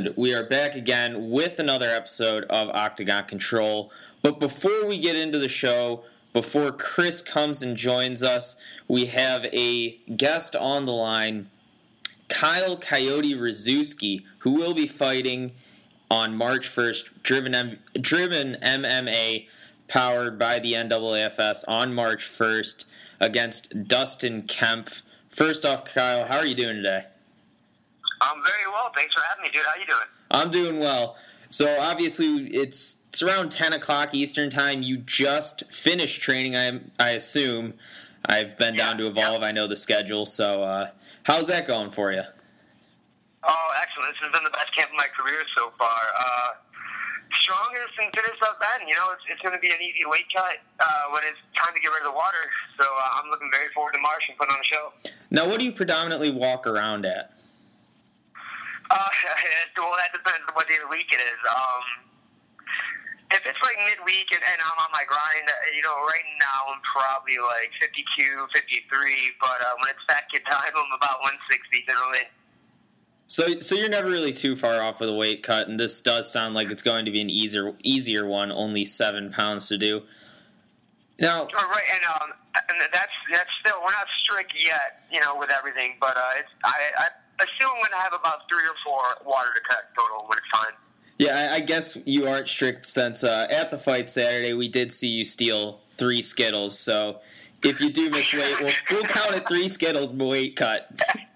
and we are back again with another episode of Octagon Control. But before we get into the show, before Chris comes and joins us, we have a guest on the line, Kyle Coyote Rzuski, who will be fighting on March 1st, Driven MMA, powered by the NAAFS, on March 1st against Dustin Kempf. First off, Kyle, how are you doing today? I'm very well. Thanks for having me, dude. How you doing? I'm doing well. So obviously it's around 10 o'clock Eastern time. You just finished training, I assume. I've been down to Evolve. I know the schedule. So how's that going for you? Oh, excellent. This has been the best camp of my career so far. Strongest and fittest I've been. You know, it's going to be an easy weight cut when it's time to get rid of the water. So I'm looking very forward to March and putting on a show. Now, what do you predominantly walk around at? Well, that depends on what day of the week it is. If it's like midweek and I'm on my grind, you know, right now I'm probably like 52, 53, but when it's fat kid time, I'm about 160 generally. So you're never really too far off of the weight cut, and this does sound like it's going to be an easier one, only 7 pounds to do. Now, right, and that's still, we're not strict yet, you know, with everything, but I assume I'm going to have about 3 or 4 water to cut total when it's time. Yeah, I guess you aren't strict since at the fight Saturday we did see you steal 3 Skittles. So if you do miss weight, we'll count it 3 Skittles weight cut.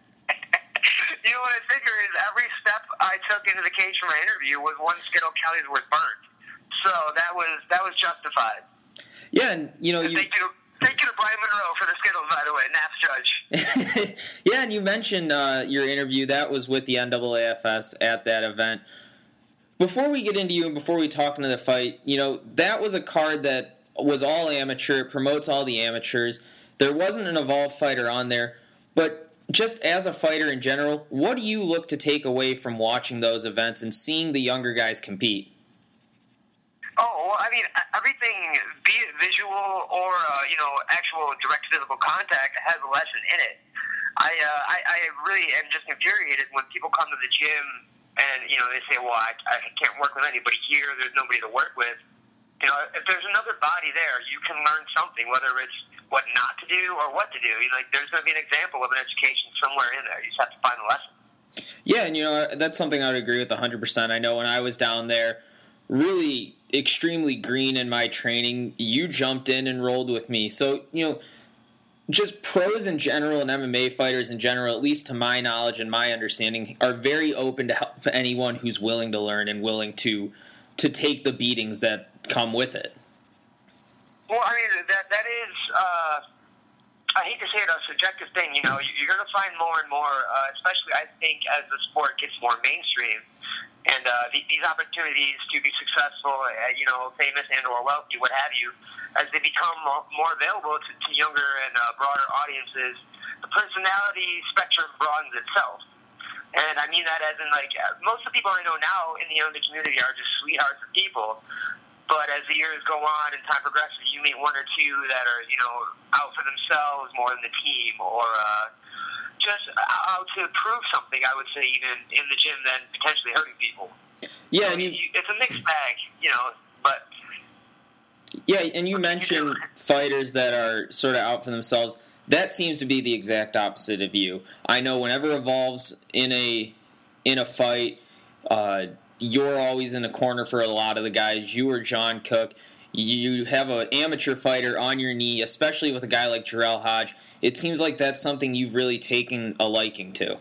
You know what I figure is every step I took into the cage for my interview was 1 Skittle calories worth burned. So that was justified. Yeah, and you know Thank you to Brian Monroe for the Skittles, by the way, Naps Judge. Yeah, and you mentioned your interview. That was with the NAAFS at that event. Before we get into you and before we talk into the fight, you know, that was a card that was all amateur. It promotes all the amateurs. There wasn't an Evolve fighter on there. But just as a fighter in general, what do you look to take away from watching those events and seeing the younger guys compete? Oh, well, I mean, everything, be it visual or, you know, actual direct physical contact, has a lesson in it. I really am just infuriated when people come to the gym and, you know, they say, well, I can't work with anybody here. There's nobody to work with. You know, if there's another body there, you can learn something, whether it's what not to do or what to do. You know, like, there's going to be an example of an education somewhere in there. You just have to find the lesson. Yeah, and, you know, that's something I would agree with 100%. I know when I was down there, really extremely green in my training, you jumped in and rolled with me. So, you know, just pros in general and MMA fighters in general, at least to my knowledge and my understanding, are very open to help anyone who's willing to learn and willing to take the beatings that come with it. Well, I mean, that is, I hate to say it, a subjective thing. You know, you're going to find more and more, especially I think as the sport gets more mainstream, and these opportunities to be successful, you know, famous and or wealthy, what have you, as they become more available to younger and broader audiences, the personality spectrum broadens itself. And I mean that as in, like, most of the people I know now in the MMA community are just sweethearts of people. But as the years go on and time progresses, you meet 1 or 2 that are, you know, out for themselves more than the team, or just out to prove something, I would say, even in the gym, than potentially hurting people. Yeah, so it's a mixed bag, you know, but... Yeah, and you mentioned fighters that are sort of out for themselves. That seems to be the exact opposite of you. I know whenever Evolve's in a fight, you're always in the corner for a lot of the guys. You or John Cook. You have an amateur fighter on your knee, especially with a guy like Jarrell Hodge. It seems like that's something you've really taken a liking to.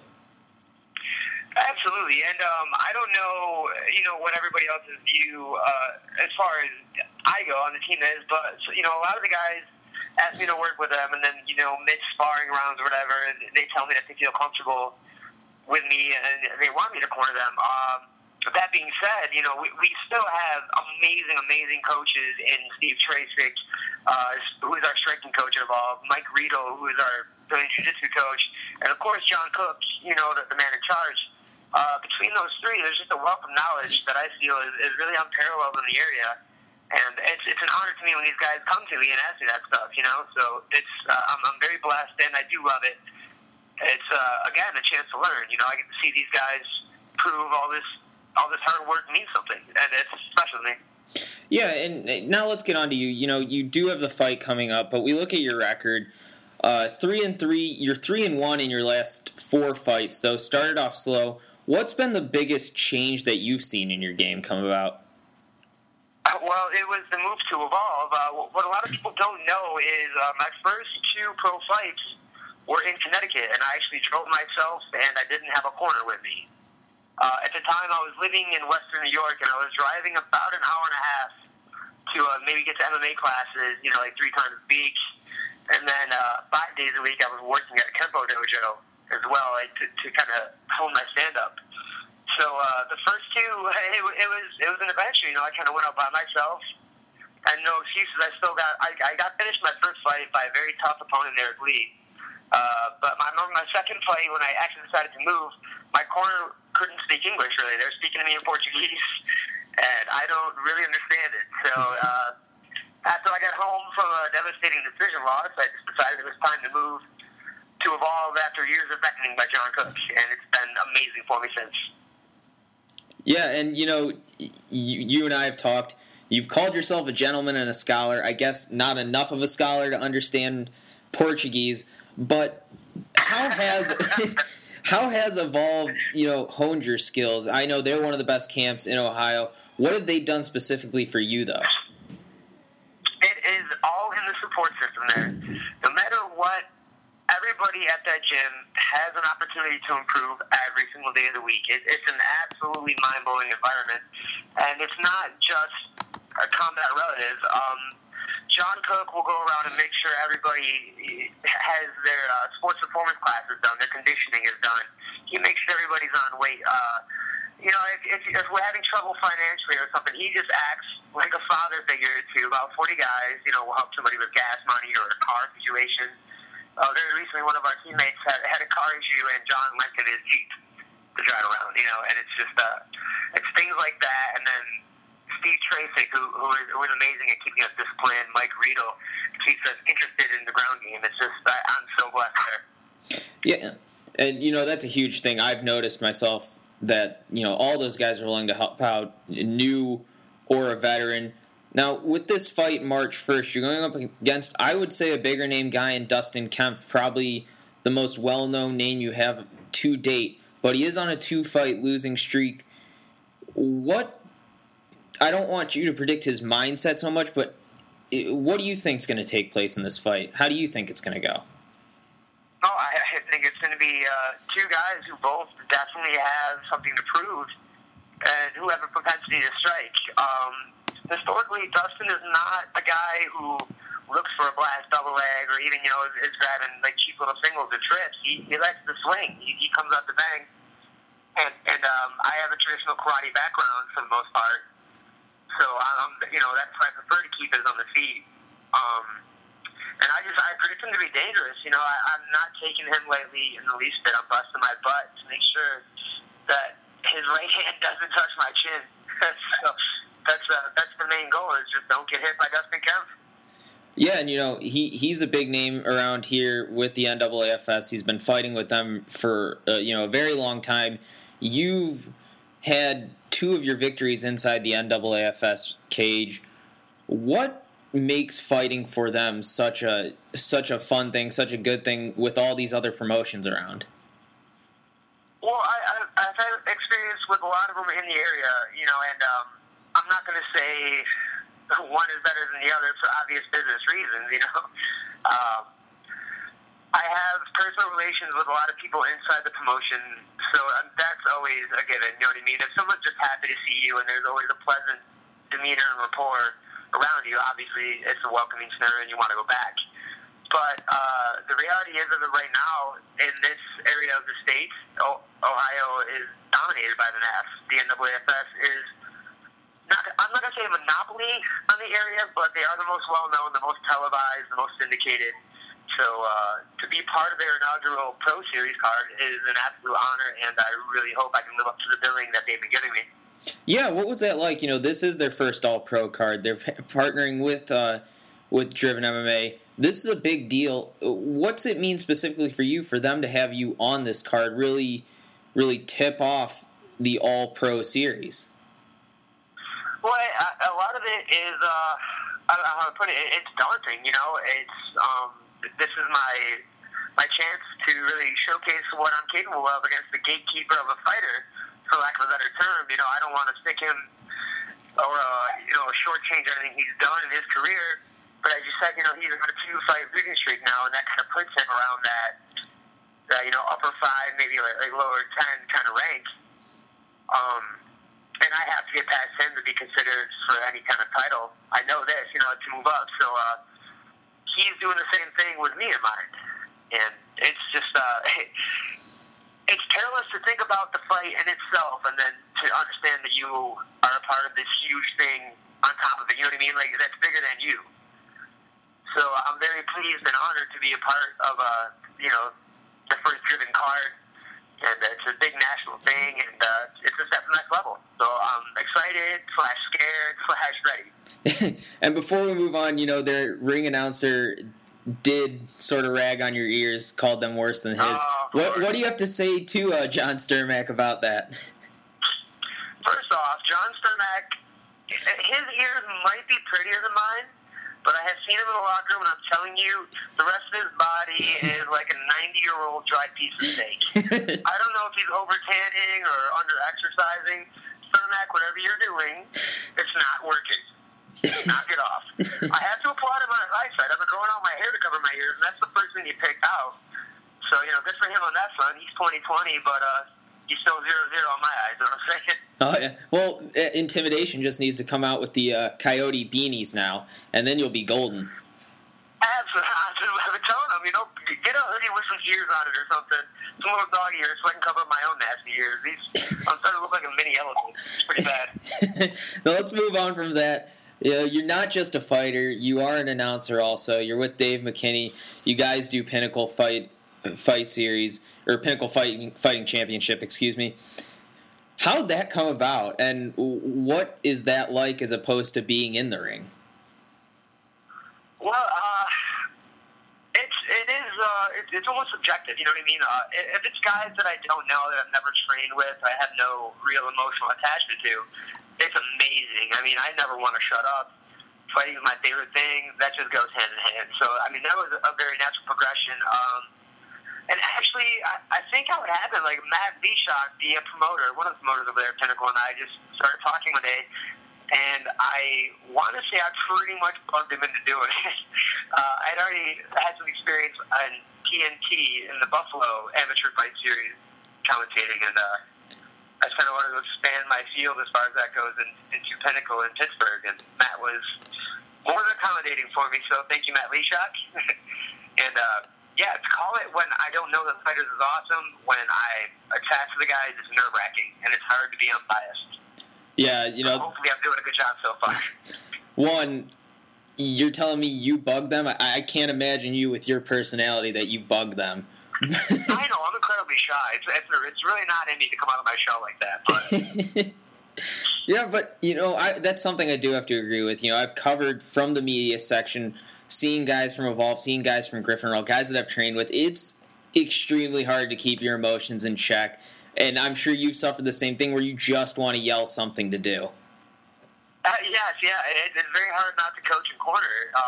Absolutely, and I don't know, you know, what everybody else's view as far as I go on the team is, but, you know, a lot of the guys ask me to work with them, and then, you know, mid-sparring rounds or whatever, they tell me that they feel comfortable with me, and they want me to corner them. That being said, you know, we still have amazing coaches in Steve Tracek, who is our striking coach at Evolve, Mike Riedel, who is our Brazilian Jiu-Jitsu coach, and of course John Cook, you know, the man in charge. Between those 3, there's just a wealth of knowledge that I feel is really unparalleled in the area, and it's an honor to me when these guys come to me and ask me that stuff, you know. So it's I'm very blessed, and I do love it. It's again a chance to learn. You know, I get to see these guys prove all this all this hard work means something, and it's special to me. Yeah, and now let's get on to you. You know, you do have the fight coming up, but we look at your record. 3-3. You're 3-1 in your last 4 fights, though. Started off slow. What's been the biggest change that you've seen in your game come about? Well, it was the move to evolve. What a lot of people don't know is my first 2 pro fights were in Connecticut, and I actually drove myself, and I didn't have a corner with me. At the time, I was living in Western New York, and I was driving about an hour and a half to maybe get to MMA classes, like 3 times a week. And then 5 days a week, I was working at a Kempo dojo as well, to kind of hone my stand-up. So the first 2, it was an adventure. I kind of went out by myself, and no excuses. I got finished my first fight by a very tough opponent, Eric Lee. But I remember my second fight, when I actually decided to move, my corner couldn't speak English, really. They were speaking to me in Portuguese, and I don't really understand it. So after I got home from a devastating decision loss, I just decided it was time to move to Evolve after years of beckoning by John Cook, and it's been amazing for me since. Yeah, and you and I have talked. You've called yourself a gentleman and a scholar. I guess not enough of a scholar to understand Portuguese, but how has Evolve, honed your skills? I know they're one of the best camps in Ohio. What have they done specifically for you, though? It is all in the support system there. No matter what, everybody at that gym has an opportunity to improve every single day of the week. It's an absolutely mind-blowing environment, and it's not just combat relatives. John Cook will go around and make sure everybody has their sports performance classes done, their conditioning is done. He makes sure everybody's on weight. If we're having trouble financially or something, he just acts like a father figure to about 40 guys. Will help somebody with gas money or a car situation. Very recently, one of our teammates had a car issue, and John lent him his Jeep to drive around. And it's just it's things like that, and then Steve Tracek, who is amazing at keeping us disciplined. Mike Riedel keeps us interested in the ground game. It's just, I'm so blessed there. Yeah, and that's a huge thing. I've noticed myself that all those guys are willing to help out, new or a veteran. Now, with this fight March 1st, you're going up against, I would say, a bigger name guy in Dustin Kempf, probably the most well-known name you have to date, but he is on a 2-fight losing streak. I don't want you to predict his mindset so much, but what do you think is going to take place in this fight? How do you think it's going to go? Oh, I think it's going to be 2 guys who both definitely have something to prove and who have a propensity to strike. Historically, Dustin is not a guy who looks for a blast double leg or even, is grabbing like cheap little singles or trips. He likes to swing. He comes out to bang. And I have a traditional karate background for the most part. So, that's why I prefer to keep it on the feet. And I predict him to be dangerous. I'm not taking him lightly in the least bit. I'm busting my butt to make sure that his right hand doesn't touch my chin. So that's the main goal, is just don't get hit by Dustin Kempf. Yeah, and he's a big name around here with the NAAFS. He's been fighting with them for a very long time. You've had 2 of your victories inside the NAAFS cage. What makes fighting for them such a fun thing, such a good thing with all these other promotions around? Well, I've had experience with a lot of them in the area, and I'm not going to say one is better than the other for obvious business reasons, I have personal relations with a lot of people inside the promotion, so that's always a given, you know what I mean? If someone's just happy to see you and there's always a pleasant demeanor and rapport around you, obviously it's a welcoming scenario and you want to go back. But the reality is that right now, in this area of the state, Ohio is dominated by the NAF. The NAAFS is, I'm not going to say a monopoly on the area, but they are the most well-known, the most televised, the most syndicated. So to be part of their inaugural Pro Series card is an absolute honor, and I really hope I can live up to the billing that they've been giving me. Yeah, what was that like? This is their first All-Pro card. They're partnering with Driven MMA. This is a big deal. What's it mean specifically for you, for them to have you on this card, really tip off the All-Pro series? Well, a lot of it is, I don't know how to put it, it's daunting, you know. This is my chance to really showcase what I'm capable of against the gatekeeper of a fighter, for lack of a better term. You know, I don't want to stick him or, shortchange anything he's done in his career. But as you said, you know, he's on a 2-fight losing streak now, and that kind of puts him around that upper 5, maybe like lower 10 kind of rank. And I have to get past him to be considered for any kind of title. I know this, you know, to move up. So he's doing the same thing with me in mind. And it's just, it's careless to think about the fight in itself and then to understand that you are a part of this huge thing on top of it. You know what I mean? Like, that's bigger than you. So I'm very pleased and honored to be a part of, the first driven card. And it's a big national thing, and it's a step to the next level. So I'm excited, /scared, /ready. And before we move on, you know, their ring announcer did sort of rag on your ears, called them worse than his. What do you have to say to John Stermack about that? First off, John Stermack, his ears might be prettier than mine, but I have seen him in the locker room, and I'm telling you, the rest of his body is like a 90-year-old dry piece of steak. I don't know if he's over-tanning or under-exercising. Stermack, whatever you're doing, it's not working. Knock it off. I have to applaud him on his eyesight. I've been growing out my hair to cover my ears, and that's the first thing you picked out. So, you know, good for him on that front. He's 20/20, but he's still 0-0 on my eyes, you know what I'm saying? Oh, yeah. Well, Intimidation just needs to come out with the Coyote beanies now, and then you'll be golden. Absolutely. I've been telling him, you know, get a hoodie with some ears on it or something. Some little dog ears so I can cover my own nasty ears. I'm starting to look like a mini elephant. It's pretty bad. Now, let's move on from that. You're not just a fighter. You are an announcer also. You're with Dave McKinney. You guys do Pinnacle Fight Series, or Pinnacle Fighting Championship, excuse me. How'd that come about, and what is that like as opposed to being in the ring? Well, it's almost subjective, you know what I mean? If it's guys that I don't know, that I've never trained with, I have no real emotional attachment to, it's amazing. I mean, I never want to shut up. Fighting is my favorite thing. That just goes hand in hand. So, I mean, that was a very natural progression. And actually, I think how it happened, like Matt Leashock, the promoter, one of the promoters over there at Pinnacle, and I just started talking one day, and I want to say I pretty much bugged him into doing it. I'd already had some experience on TNT in the Buffalo Amateur Fight Series commentating, and I just kind of wanted to expand my field as far as that goes into Pinnacle in Pittsburgh, and Matt was more than accommodating for me, so thank you, Matt Leashock. And, yeah, to call it when I don't know the fighters is awesome. When I attach to the guys, it's nerve-wracking, and it's hard to be unbiased. Yeah, you know. Hopefully I'm doing a good job so far. One, you're telling me you bug them? I can't imagine you with your personality that you bug them. I know, I'm incredibly shy. It's really not in me to come out of my shell like that. But yeah, but, you know, that's something I do have to agree with. You know, I've covered from the media section, seeing guys from Evolve, seeing guys from Griffin Roll, guys that I've trained with. It's extremely hard to keep your emotions in check. And I'm sure you've suffered the same thing where you just want to yell something to do. Yes, yeah. It's very hard not to coach and corner.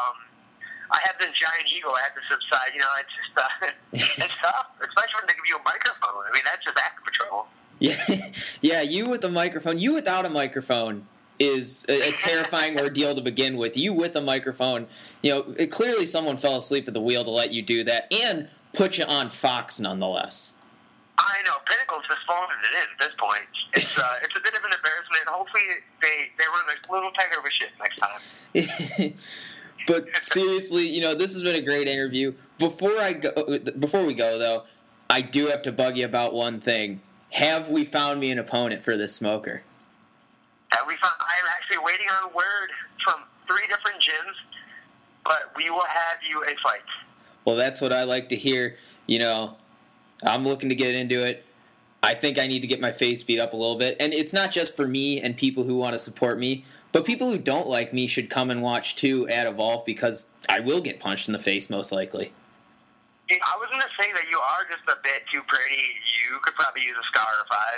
I have this giant ego I have to subside. You know, it's just it's tough, especially when they give you a microphone. I mean, that's just active patrol. Yeah, you with a microphone. You without a microphone is a terrifying ordeal to begin with. You with a microphone, you know, clearly someone fell asleep at the wheel to let you do that and put you on Fox nonetheless. I know. Pinnacle's just phoning it in at this point. It's a bit of an embarrassment. Hopefully they run a little tighter of a shit next time. But seriously, you know, this has been a great interview. Before we go, though, I do have to bug you about one thing. Have we found me an opponent for this smoker? I'm actually waiting on word from 3 different gyms, but we will have you a fight. Well, that's what I like to hear. You know, I'm looking to get into it. I think I need to get my face beat up a little bit. And it's not just for me and people who want to support me, but people who don't like me should come and watch too at Evolve, because I will get punched in the face most likely. I was going to say that you are just a bit too pretty. You could probably use a scar or 5.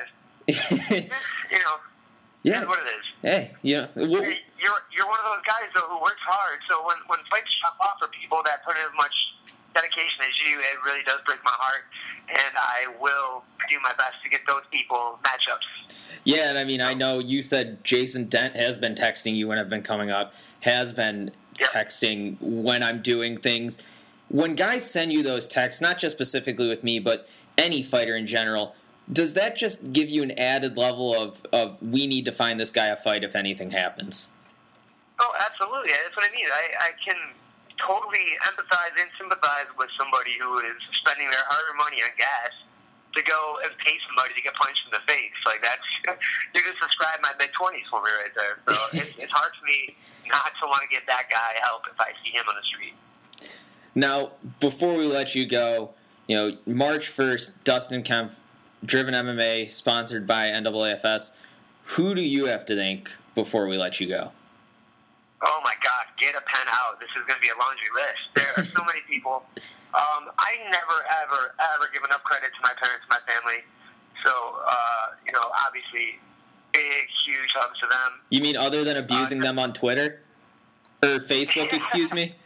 You know, Yeah. that's what it is. Hey, You're one of those guys though who works hard. So when fights jump off for people that put in as much dedication as you, it really does break my heart, and I will do my best to get those people matchups. Yeah, and I mean, I know you said Jason Dent has been texting you when I've been coming up, has been texting when I'm doing things. When guys send you those texts, not just specifically with me, but any fighter in general, does that just give you an added level of we need to find this guy a fight if anything happens? Oh, absolutely. That's what I mean. I can totally empathize and sympathize with somebody who is spending their hard-earned money on gas to go and pay somebody to get punched in the face. Like, that's, you just described my mid-20s for me right there. So it's hard for me not to want to give that guy help if I see him on the street. Now, before we let you go, March 1st, Dustin Kempf, Driven MMA, sponsored by NAAFS. Who do you have to thank before we let you go? Oh, my God. Get a pen out. This is going to be a laundry list. There are so many people. I never, ever, ever give enough credit to my parents and my family. So, obviously, big, huge hugs to them. You mean other than abusing them on Twitter? Or Facebook, excuse me?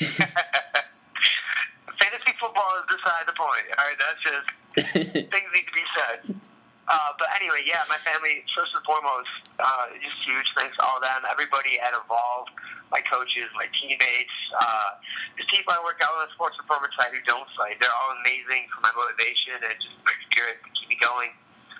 Fantasy football is beside the point. All right, that's just things need to be said. But anyway, yeah, my family, first and foremost, just huge. Thanks to all of them. Everybody at Evolve, my coaches, my teammates, just people I work out on the sports performance side who don't fight. They're all amazing for my motivation and just my spirit to keep me going.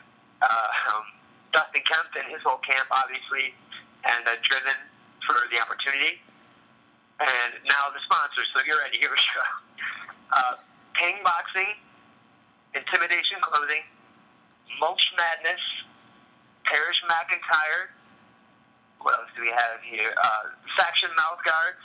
Dustin Kempf and his whole camp, obviously, and Driven for the opportunity. And now the sponsors. So if you're ready, here we go. Ping Boxing, Intimidation Clothing, Mulch Madness, Parrish McIntyre. What else do we have here? Faction Mouth Guards,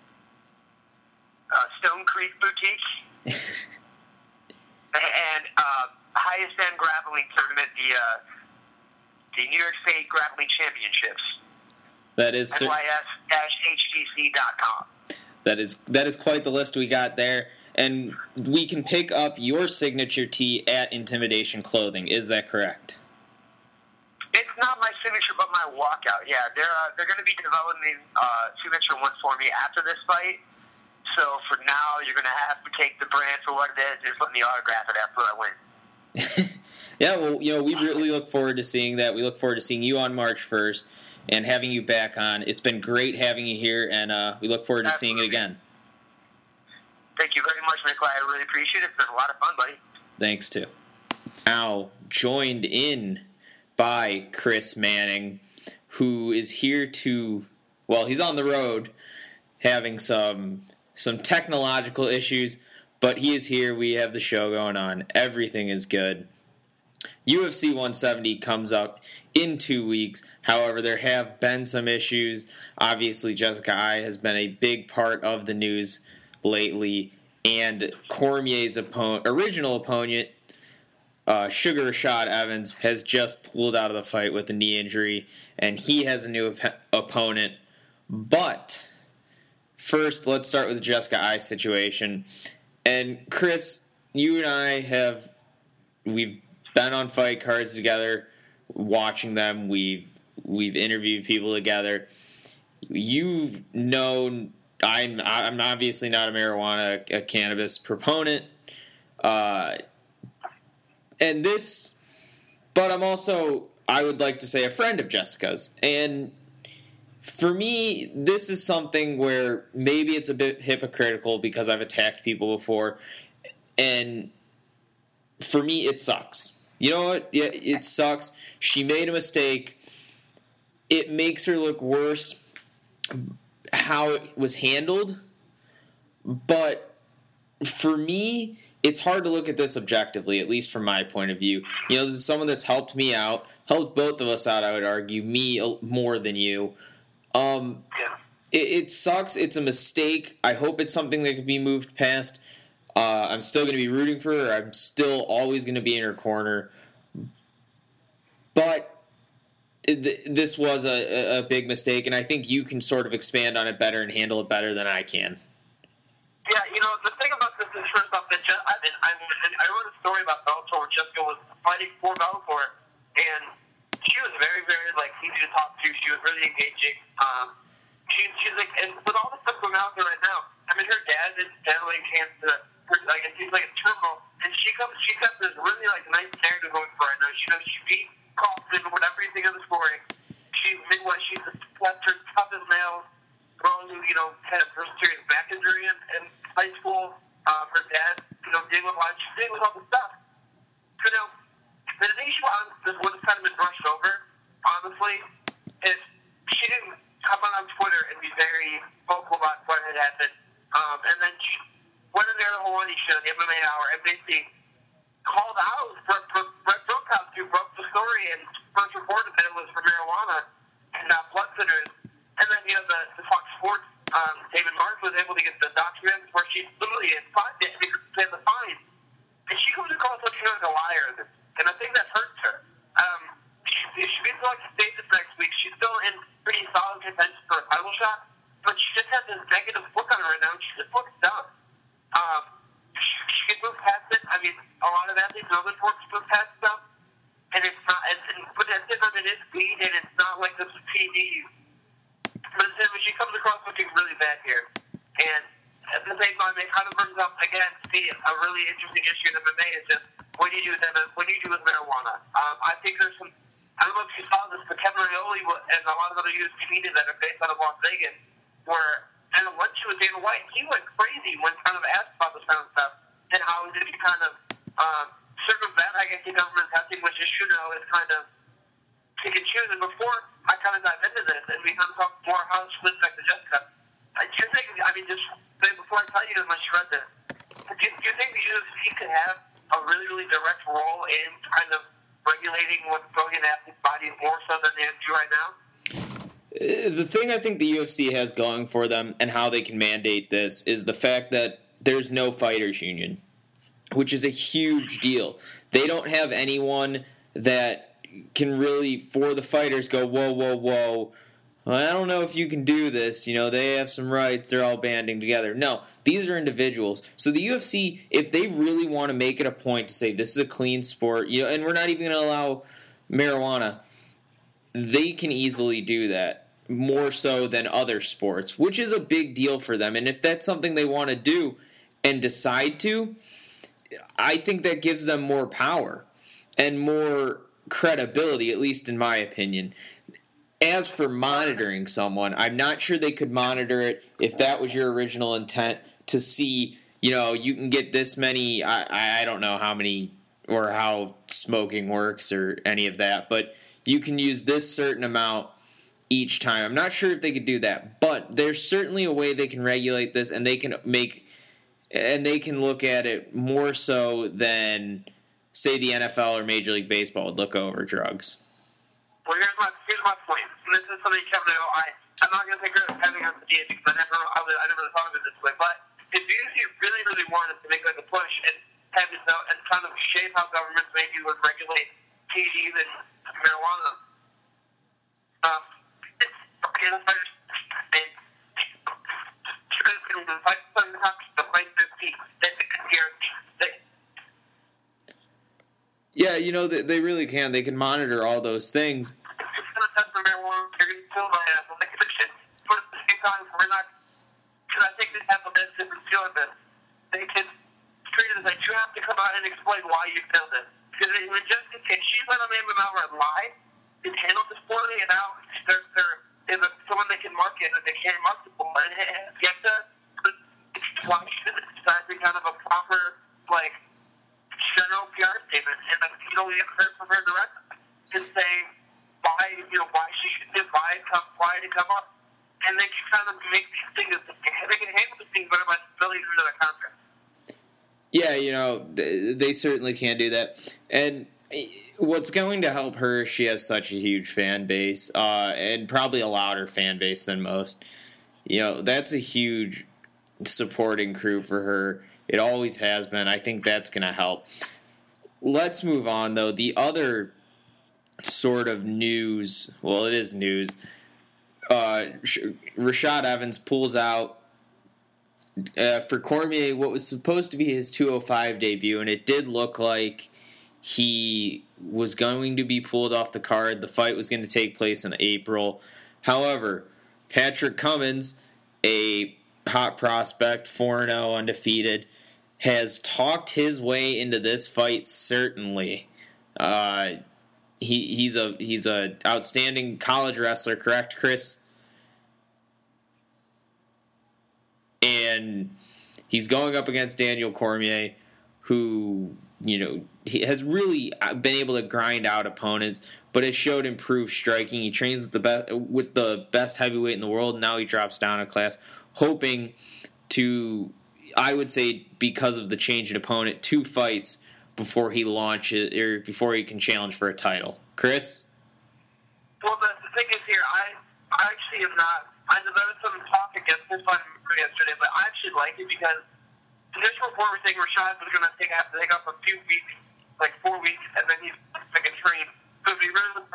Stone Creek Boutique, and Highest End Grappling Tournament, the New York State Grappling Championships. That is NYS-HGC.com. That is quite the list we got there. And we can pick up your signature tee at Intimidation Clothing. Is that correct? It's not my signature, but my walkout. Yeah, they're going to be developing signature one for me after this fight. So for now, you're going to have to take the brand for what it is. Just let me autograph it after I win. Yeah, well, we really look forward to seeing that. We look forward to seeing you on March 1st and having you back on. It's been great having you here, and we look forward to seeing it again. Thank you very much, Nikolai. I really appreciate it. It's been a lot of fun, buddy. Thanks, too. Now, joined in by Chris Manning, who is here to, well, he's on the road having some technological issues, but he is here. We have the show going on. Everything is good. UFC 170 comes up in 2 weeks. However, there have been some issues. Obviously, Jessica Eye has been a big part of the news lately, and Cormier's original opponent, Sugar Rashad Evans, has just pulled out of the fight with a knee injury, and he has a new opponent. But first, let's start with the Jessica Eye situation. And Chris, you and I we've been on fight cards together, watching them. We've interviewed people together. You've known I'm obviously not a a cannabis proponent, but I'm also, I would like to say, a friend of Jessica's. And for me, this is something where maybe it's a bit hypocritical because I've attacked people before, and for me, it sucks. You know what? Yeah, it sucks. She made a mistake. It makes her look worse how it was handled, but for me, it's hard to look at this objectively, at least from my point of view. This is someone that's helped me out, helped both of us out, I would argue, me more than you. It sucks. It's a mistake. I hope it's something that can be moved past. I'm still going to be rooting for her. I'm still always going to be in her corner. But this was a big mistake, and I think you can sort of expand on it better and handle it better than I can. Yeah, the thing about this is, first off, that I wrote a story about Bellator where Jessica was fighting for Bellator, and she was very, very, like, easy to talk to. She was really engaging. She's like, and with all the stuff going out there right now, I mean, her dad is battling cancer. I guess he's like a terminal, and she got this really, like, nice narrative going for her right now. She beat Carlson, whatever you think of the story. She's Midwest. She's left her tough as nails. Girl who, had a very serious back injury in high school. Her dad, dealing with she's dealing with all the stuff. So now, the thing she would have kind of been brushed over, honestly, is she didn't come on Twitter and be very vocal about what had happened. And then she went in there the whole show, the MMA Hour, and basically called out Brett Brookhouse, who broke the story and first reported that it was for marijuana and not blood thinners. And then, the Fox Sports, David Martin was able to get the documents where she literally had paid the fine. And she comes across like she was a liar. And I think that hurts her. She beats Alexis Davis next week. She's still in pretty solid contention for a title shot, but she just has this negative look on her right now. She just looks dumb. She can move past it. I mean, a lot of athletes in other sports move past stuff, and it's not. But that's it. I mean, it's speed, and it's not like this is PD. But she comes across looking really bad here, and at the same time, it kind of brings up again a really interesting issue in MMA. Is just what do you do with marijuana? I think there's some. I don't know if you saw this, but Kevin Rioli and a lot of other UFC media that are based out of Las Vegas were at a lunch with Dana White. He went crazy when kind of asked about this kind of stuff and how did he kind of circumvent, I guess, the government testing, which is is kind of pick and choose. And before I kind of dive into this, and we kind of talk more how it splits back to Jessica, before I tell you unless you read this, do you think the UFC could have a really, really direct role in kind of regulating what's going in athletes' bodies more so than they do right now? The thing I think the UFC has going for them and how they can mandate this is the fact that there's no fighters union, which is a huge deal. They don't have anyone that can really, for the fighters, go, whoa, whoa, whoa, well, I don't know if you can do this. They have some rights. They're all banding together. No, these are individuals. So the UFC, if they really want to make it a point to say this is a clean sport, and we're not even going to allow marijuana, they can easily do that more so than other sports, which is a big deal for them. And if that's something they want to do and decide to, I think that gives them more power and more credibility, at least in my opinion. As for monitoring someone, I'm not sure they could monitor it if that was your original intent to see, you can get this many, I don't know how many or how smoking works or any of that, but you can use this certain amount each time. I'm not sure if they could do that, but there's certainly a way they can regulate this and they can look at it more so than, say, the NFL or Major League Baseball would look over drugs. Well, here's my point. And this is something Kevin and I'm not going to take credit for having on the DA because I never really thought of it this way. But if UFC really, really wanted to make like a push and have it and kind of shape how governments maybe would regulate TVs and marijuana, it's okay. The fighters, yeah, they really can. They can monitor all those things. I think they have a different feel of this. They can treat it as like you have to come out and explain why you feel this. Because just in case she's let a man out and lie, it's handled this poorly, and now there's someone they can market and they can't market for. And you have to why should it decide to kind of a proper general PR statement, and we have heard from her directly to say why she should do why to come up. And they can kind of make these things, they can handle these things better by building into their contract. Yeah, they certainly can do that. And what's going to help her is she has such a huge fan base, and probably a louder fan base than most. That's a huge supporting crew for her. It always has been. I think that's going to help. Let's move on, though. The other sort of news, well, it is news, Rashad Evans pulls out for Cormier what was supposed to be his 205 debut, and it did look like he was going to be pulled off the card. The fight was going to take place in April. However, Patrick Cummins, a hot prospect, 4-0 undefeated, has talked his way into this fight. Certainly, he's a outstanding college wrestler, correct, Chris? And he's going up against Daniel Cormier, who, he has really been able to grind out opponents, but has showed improved striking. He trains with the best heavyweight in the world. Now he drops down a class, hoping to, I would say, because of the change in opponent, 2 fights before he launches or before he can challenge for a title. Chris? Well, the thing is here, I actually am not. I know there was some talk against this one yesterday, but I actually like it because the initial report was saying Rashad was going to have to take up a few weeks, like 4 weeks, and then he's like a train. So if he really was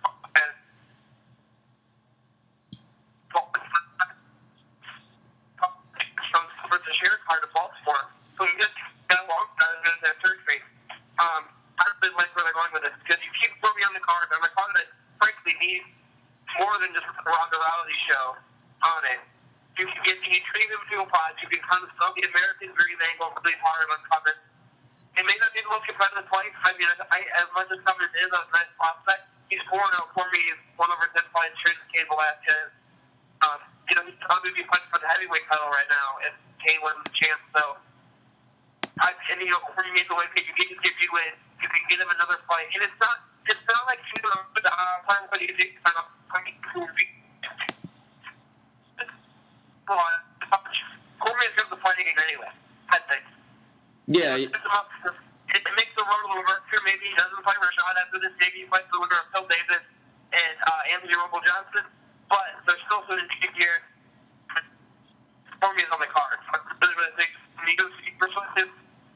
for the share card to Baltimore, so he just got along in that third phase. I really like where they're going with this because you keep putting me on the card, and my card that frankly needs more than just a Ronda Rousey show on it. You can treat him to a pod. You can kind of sell the American dream angle really hard on Cummins. It may not be the most competitive fight. I mean, as much as Cummins is a nice prospect, he's 4-0 for me. He's 1 over 10 fights straight to Cain Velasquez. He's probably be fighting for the heavyweight title right now if Cain wins the chance. So, when you make the weight pick, you can give you in. You can get him another fight, and it's not like time for you to kind of Cormier's going to fight again anyway, I think. Yeah. It makes the road a little murkier. Maybe he doesn't fight Rashad after this. Maybe he fights the winner of Phil Davis and Anthony Rumble Johnson. But there's still some intrigue here. Cormier's on the card. I really think when he goes to perspective,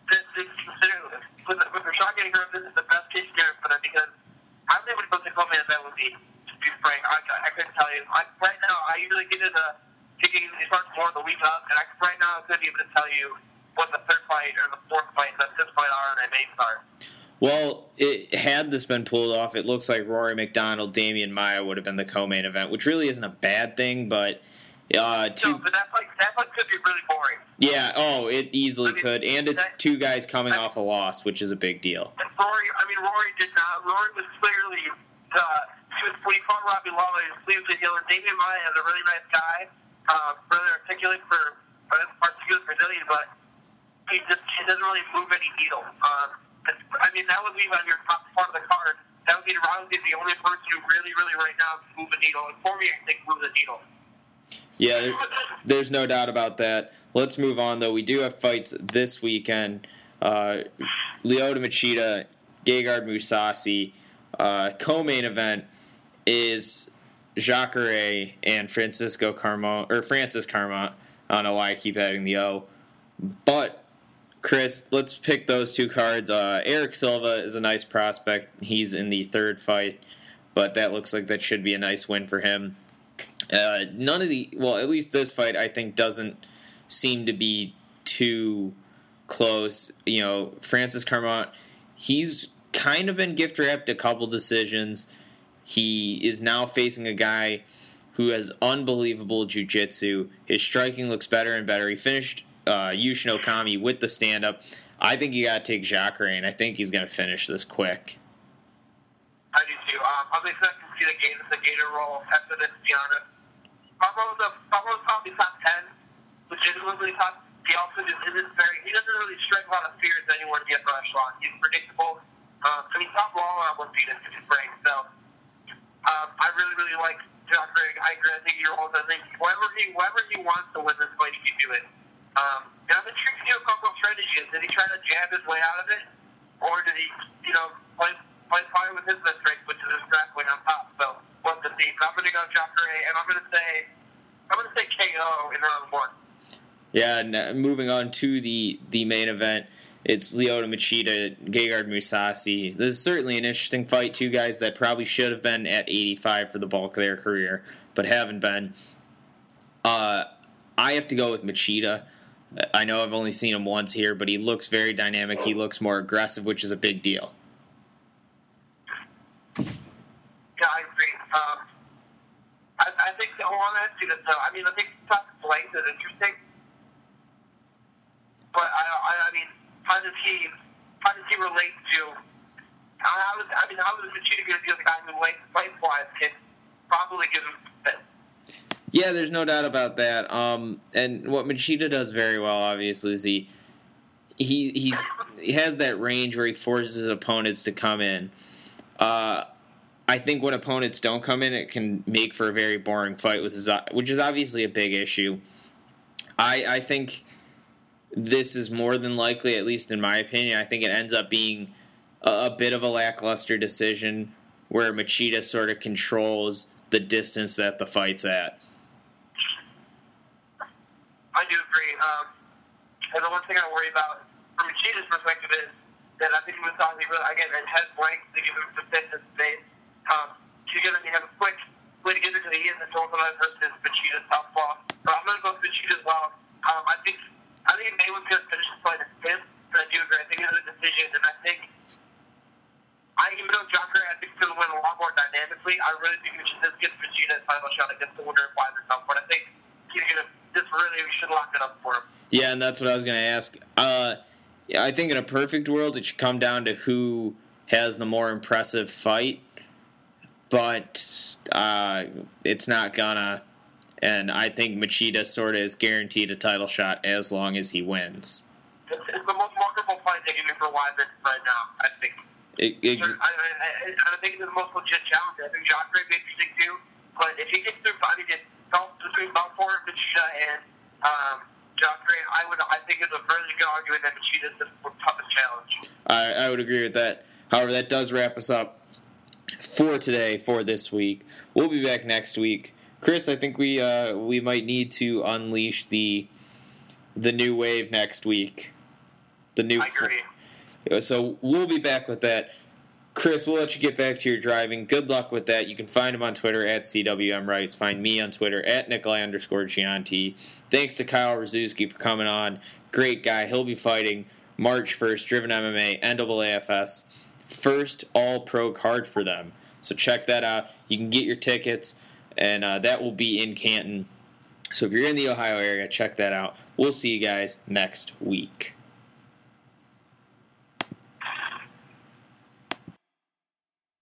with Rashad getting hurt, this is the best case scenario for them because I think what the co-main event would be, to be frank. I couldn't tell you. Right now, I usually get into it starts more the week up, and right now I couldn't even tell you what the third fight or the fourth fight and the fifth fight are and the main are. Well, had this been pulled off, it looks like Rory McDonald, Damian Maia would have been the co-main event, which really isn't a bad thing, but no, but that fight could be really boring. Yeah, it easily could, and it's 2 guys coming off a loss, which is a big deal. And Rory did not. Rory was clearly when he fought Robbie Lawler, he was clearly a healer. Damian Maia is a really nice guy. Really articulate for particularly Brazilian, but he doesn't really move any needle. That would leave on your top part of the card. That would be Rousey, the only person who really, really right now can move a needle. And for me, I think moves a needle. Yeah, there's no doubt about that. Let's move on, though. We do have fights this weekend. Lyoto Machida, Gegard Mousasi. Co-main event is Jacare and Francis Carmont. I don't know why I keep adding the O. But, Chris, let's pick those 2 cards. Eric Silva is a nice prospect. He's in the 3rd fight, but that looks like that should be a nice win for him. At least this fight, I think, doesn't seem to be too close. Francis Carmont, he's kind of been gift-wrapped a couple decisions. He is now facing a guy who has unbelievable jiu-jitsu. His striking looks better and better. He finished Yushin Okami with the stand-up. I think you got to take Jacare, and I think he's going to finish this quick. I do too. I'm excited to see the Gator roll after this, to be honest. Pablo's probably top 10, legitimately top. He also he doesn't really strike a lot of fear to anyone in the upper echelon. He's predictable. He's top long on one feet, to be frank. So, I really, really like Jacare. I agree. I think he rolls. I think whoever he wants to win this fight, he can do it. I'm intrigued to see what Coco's strategy is. Did he try to jab his way out of it? Or did he, play fire with his best strength, which is his grappling on top? So, we'll have to see. But I'm going to go Jacare, and I'm going to say KO in round 1. Yeah, and moving on to the main event, it's Lyoto Machida, Gegard Mousasi. This is certainly an interesting fight. 2 guys that probably should have been at 85 for the bulk of their career, but haven't been. I have to go with Machida. I know I've only seen him once here, but he looks very dynamic. He looks more aggressive, which is a big deal. I think I want to see this though. I mean, I think top length is interesting, but I mean, how does he relate to? How is Machida going to deal with a guy who length-wise can probably give him fit? Yeah, there's no doubt about that. And what Machida does very well, obviously, is he has that range where he forces his opponents to come in. I think when opponents don't come in, it can make for a very boring fight, which is obviously a big issue. I think this is more than likely, at least in my opinion, I think it ends up being a bit of a lackluster decision where Machida sort of controls the distance that the fight's at. I do agree. And the one thing I worry about from Machida's perspective is that I think Mousasi really, again, it has length to give him some fitness space. He's going to have a quick way to get into the end and total versus Machida's southpaw. But I'm going to go with Machida as well. I think Mayweather's going to finish the fight at fifth, but I do agree. I think it's a decision, and I think even though Jacare, I think, is going to win a lot more dynamically, I really think Machida gets Machida a title shot against the winner of Wilder Southpaw. I think he's going to we should lock it up for him. Yeah, and that's what I was going to ask. I think in a perfect world, it should come down to who has the more impressive fight, but it's not gonna. And I think Machida sort of is guaranteed a title shot as long as he wins. It's the most marketable fight they're giving for Weidman right now, I think. I think it's the most legit challenge. I think Jacare would be interesting too, but if he gets through, between Belfort, Machida, and Jacare, I think it's a really good argument that Machida is the toughest challenge. I would agree with that. However, that does wrap us up for today, for this week. We'll be back next week. Chris, I think we might need to unleash the new wave next week. I agree. So we'll be back with that. Chris, we'll let you get back to your driving. Good luck with that. You can find him on Twitter at CWMWrites. Find me on Twitter at Nikolai_Gianti. Thanks to Kyle Rzuski for coming on. Great guy. He'll be fighting March 1st, Driven MMA, NAAFS. First all-pro card for them. So check that out. You can get your tickets, and that will be in Canton. So if you're in the Ohio area, check that out. We'll see you guys next week.